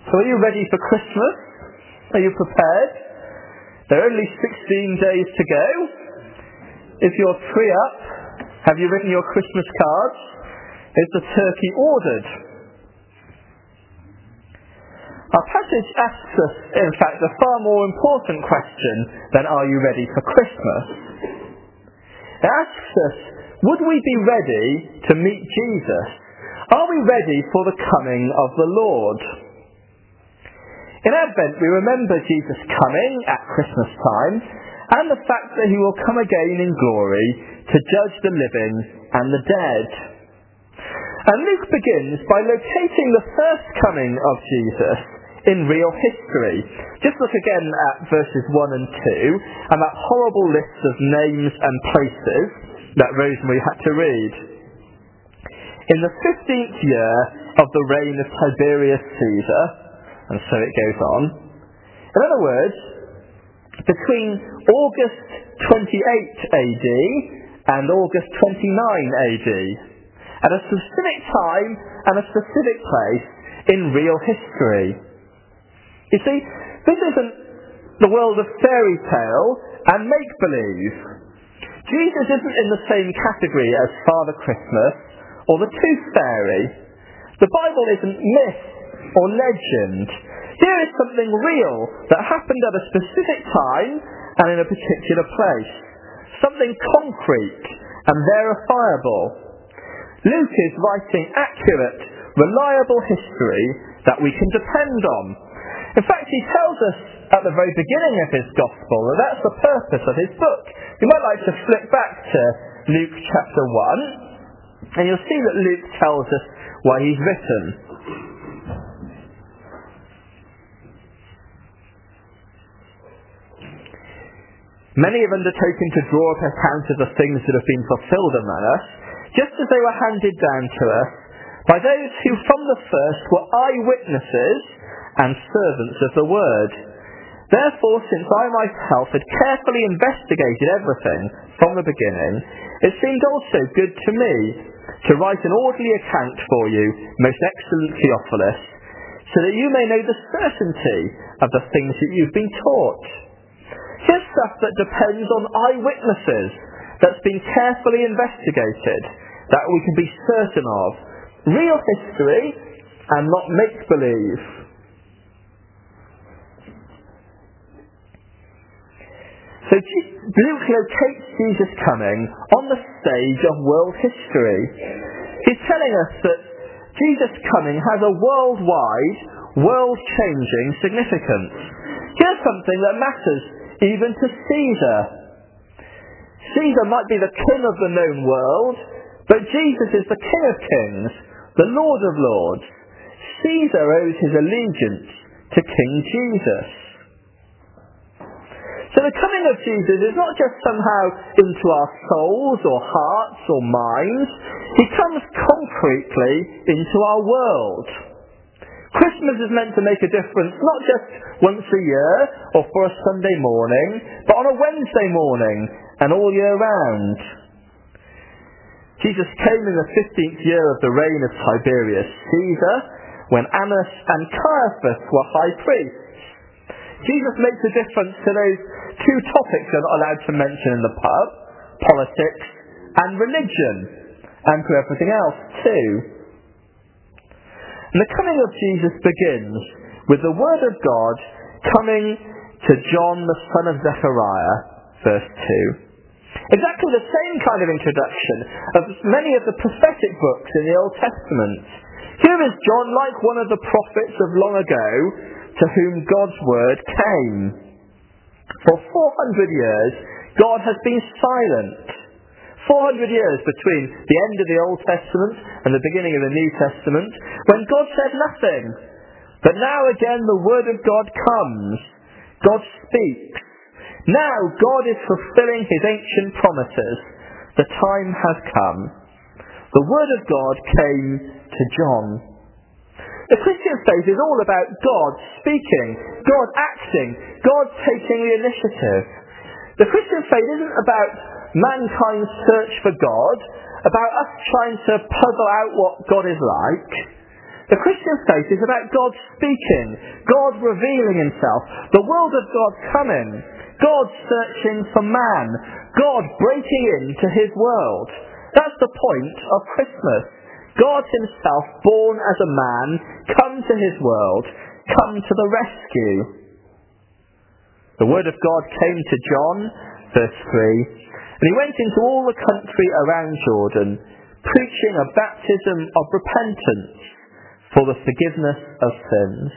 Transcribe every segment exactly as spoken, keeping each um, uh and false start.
So are you ready for Christmas? Are you prepared? There are only sixteen days to go. Is your tree up? Have you written your Christmas cards? Is the turkey ordered? Our passage asks us, in fact, a far more important question than are you ready for Christmas? It asks us, would we be ready to meet Jesus? Are we ready for the coming of the Lord? In Advent, we remember Jesus coming at Christmas time and the fact that he will come again in glory to judge the living and the dead. And Luke begins by locating the first coming of Jesus in real history. Just look again at verses one and two and that horrible list of names and places that Rosemary had to read. In the fifteenth year of the reign of Tiberius Caesar, and so it goes on. In other words, between August twenty-eight A D and August twenty-nine A D, at a specific time and a specific place in real history. You see, this isn't the world of fairy tale and make-believe. Jesus isn't in the same category as Father Christmas or the Tooth Fairy. The Bible isn't myth or legend. Here is something real that happened at a specific time and in a particular place. Something concrete and verifiable. Luke is writing accurate, reliable history that we can depend on. In fact, he tells us at the very beginning of his gospel that that's the purpose of his book. You might like to flip back to Luke chapter one, and you'll see that Luke tells us why he's written. Many have undertaken to draw up accounts of the things that have been fulfilled among us, just as they were handed down to us by those who from the first were eyewitnesses and servants of the word. Therefore, since I myself had carefully investigated everything from the beginning, it seemed also good to me to write an orderly account for you, most excellent Theophilus, so that you may know the certainty of the things that you've been taught. Here's stuff that depends on eyewitnesses, that's been carefully investigated, that we can be certain of. Real history and not make-believe. So Luke locates Jesus coming on the stage of world history. He's telling us that Jesus coming has a worldwide, world-changing significance. Here's something that matters even to Caesar. Caesar might be the king of the known world, but Jesus is the King of Kings, the Lord of Lords. Caesar owes his allegiance to King Jesus. So the coming of Jesus is not just somehow into our souls or hearts or minds. He comes concretely into our world. Christmas is meant to make a difference not just once a year or for a Sunday morning, but on a Wednesday morning and all year round. Jesus came in the fifteenth year of the reign of Tiberius Caesar, when Annas and Caiaphas were high priests. Jesus makes a difference to those two topics you're not allowed to mention in the pub, politics and religion, and to everything else too. And the coming of Jesus begins with the word of God coming to John the son of Zechariah, verse two. Exactly the same kind of introduction of many of the prophetic books in the Old Testament. Here is John like one of the prophets of long ago to whom God's word came. For four hundred years, God has been silent. four hundred years between the end of the Old Testament and the beginning of the New Testament, when God said nothing. But now again the word of God comes. God speaks. Now God is fulfilling his ancient promises. The time has come. The word of God came to John. The Christian faith is all about God speaking, God acting, God taking the initiative. The Christian faith isn't about mankind's search for God, about us trying to puzzle out what God is like. The Christian faith is about God speaking, God revealing himself, the world of God coming, God searching for man, God breaking into his world. That's the point of Christmas. God himself, born as a man, come to his world, come to the rescue. The word of God came to John, verse three, and he went into all the country around Jordan, preaching a baptism of repentance for the forgiveness of sins.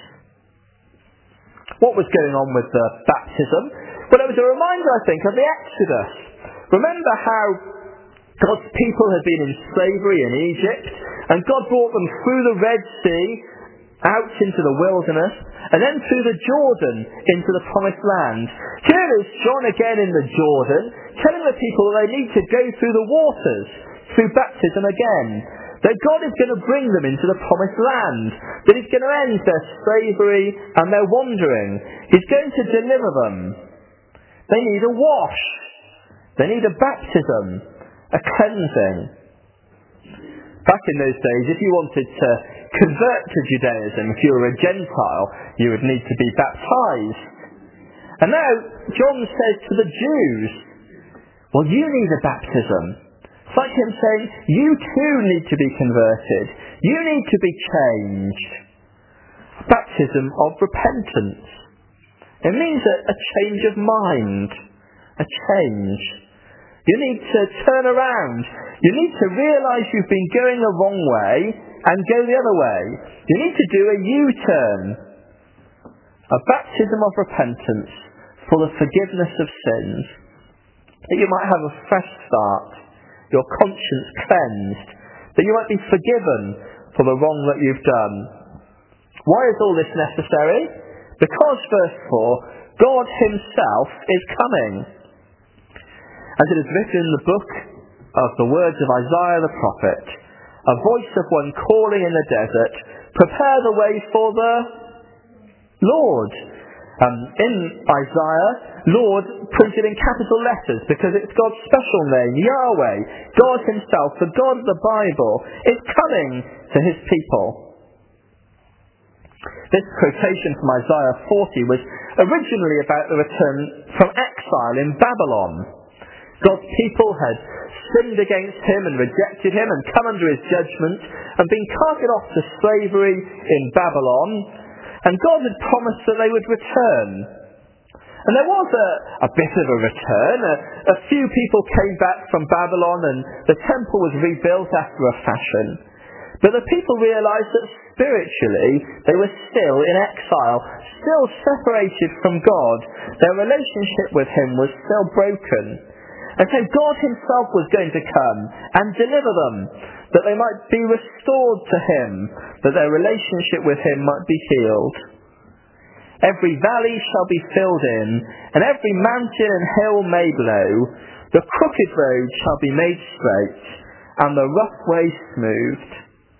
What was going on with the baptism? Well, it was a reminder, I think, of the Exodus. Remember how God's people had been in slavery in Egypt, and God brought them through the Red Sea, out into the wilderness, and then through the Jordan into the Promised Land. Here is John again in the Jordan, telling the people that they need to go through the waters, through baptism again. That God is going to bring them into the Promised Land. That he's going to end their slavery and their wandering. He's going to deliver them. They need a wash. They need a baptism. A cleansing. Back in those days, if you wanted to convert to Judaism, if you were a Gentile, you would need to be baptized. And now, John says to the Jews, well, you need a baptism. It's like him saying, you too need to be converted. You need to be changed. Baptism of repentance. It means a, a change of mind. A change. You need to turn around. You need to realise you've been going the wrong way and go the other way. You need to do a U-turn. A baptism of repentance for the forgiveness of sins. That you might have a fresh start. Your conscience cleansed, that you might be forgiven for the wrong that you've done. Why is all this necessary? Because, verse four, God himself is coming. As it is written in the book of the words of Isaiah the prophet, a voice of one calling in the desert, prepare the way for the Lord. Um, in Isaiah, Lord printed in capital letters because it's God's special name, Yahweh. God himself, the God of the Bible, is coming to his people. This quotation from Isaiah forty was originally about the return from exile in Babylon. God's people had sinned against him and rejected him and come under his judgment and been carted off to slavery in Babylon. And God had promised that they would return. And there was a, a bit of a return. A, a few people came back from Babylon and the temple was rebuilt after a fashion. But the people realised that spiritually they were still in exile, still separated from God. Their relationship with him was still broken. And so God himself was going to come and deliver them, that they might be restored to him, that their relationship with him might be healed. Every valley shall be filled in, and every mountain and hill made low. The crooked road shall be made straight, and the rough way smoothed.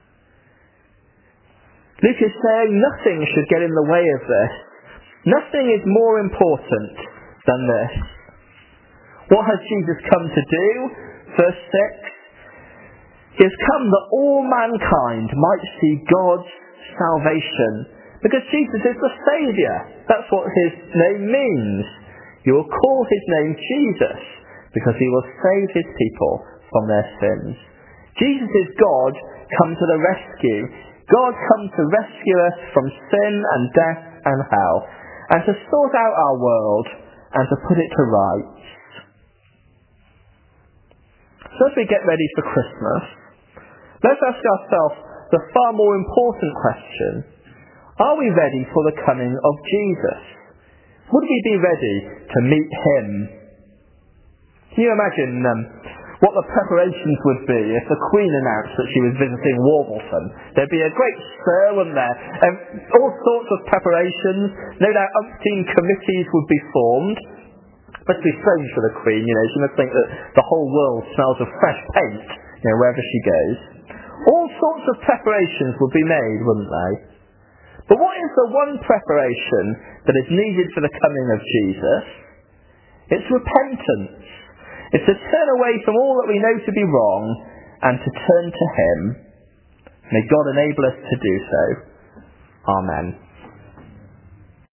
Luke is saying nothing should get in the way of this. Nothing is more important than this. What has Jesus come to do? Verse six. He has come that all mankind might see God's salvation. Because Jesus is the Saviour. That's what his name means. You will call his name Jesus, because he will save his people from their sins. Jesus is God come to the rescue. God come to rescue us from sin and death and hell, and to sort out our world and to put it to rights. So as we get ready for Christmas, let's ask ourselves the far more important question. Are we ready for the coming of Jesus? Would we be ready to meet him? Can you imagine um, what the preparations would be if the Queen announced that she was visiting Warblesome? There'd be a great stir, wouldn't there? Um, all sorts of preparations. No doubt umpteen committees would be formed. It must be strange for the Queen, you know. She must think that the whole world smells of fresh paint, you know, wherever she goes. All sorts of preparations would be made, wouldn't they? But what is the one preparation that is needed for the coming of Jesus? It's repentance. It's to turn away from all that we know to be wrong and to turn to him. May God enable us to do so. Amen.